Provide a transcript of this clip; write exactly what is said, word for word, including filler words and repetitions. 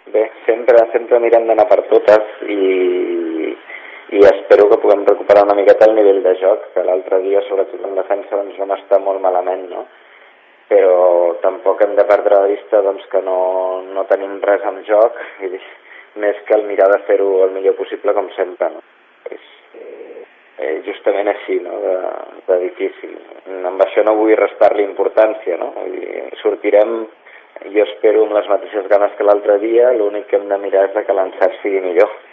Bé, sempre, sempre mirem d'anar per totes i, i espero que puguem recuperar una miqueta el nivell de joc, que l'altre dia, sobretot en defensa, doncs vam estar molt malament, no? Però tampoc hem de perdre de vista doncs, que no, no tenim res en joc, i més que el mirar de fer-ho el millor possible com sempre, no? És eh, justament així, no? De, de difícil. Amb això no vull restar-li importància, no? I sortirem, jo espero, amb les mateixes ganes que l'altre dia, l'únic que hem de mirar és que l'encert sigui millor.